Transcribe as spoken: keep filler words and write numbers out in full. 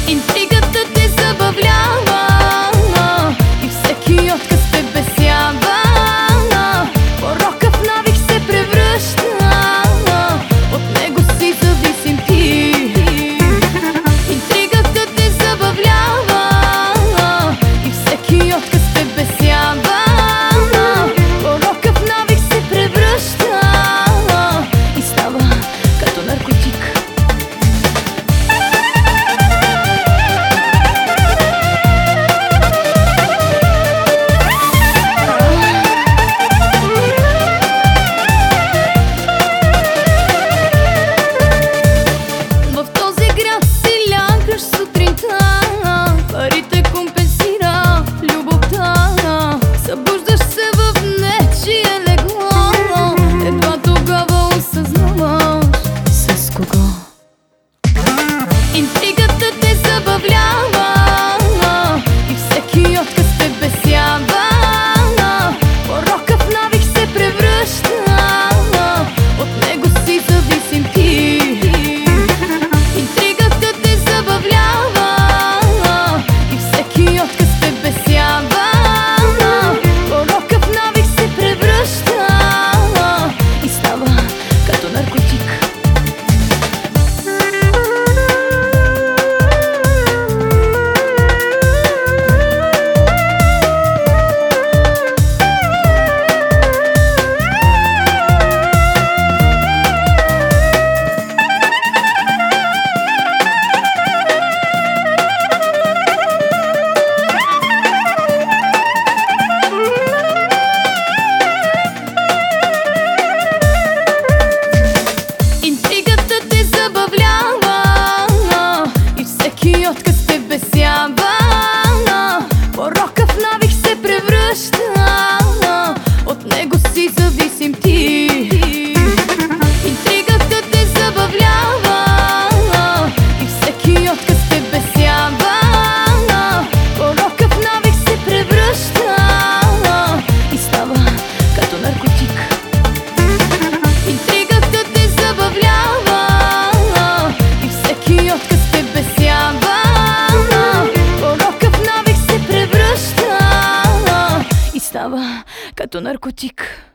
Интригата те забавлява и всеки отказ те бесява. Порока в навик се превръща, от него си зависим ти. Интригата те забавлява и всеки отказ те бесява. Порока в навик се превръща и става като наркотик. Интригата те забавлява и всеки отказ те бесява. Порока в навик се превръща, от него си зависим ти. Интригата те забавлява и всеки отказ те бесява. Порока в навик се превръща и става като наркотик. Отказ те бесява, порока в навик се превръща, от него си зависим ти. Интригата те забавлява и всеки отказ те бесява. Порока в навик се превръща и става като наркотик. Интригата те забавлява и всеки отказ те бесява. Порока в навик се превръща и става като наркотик.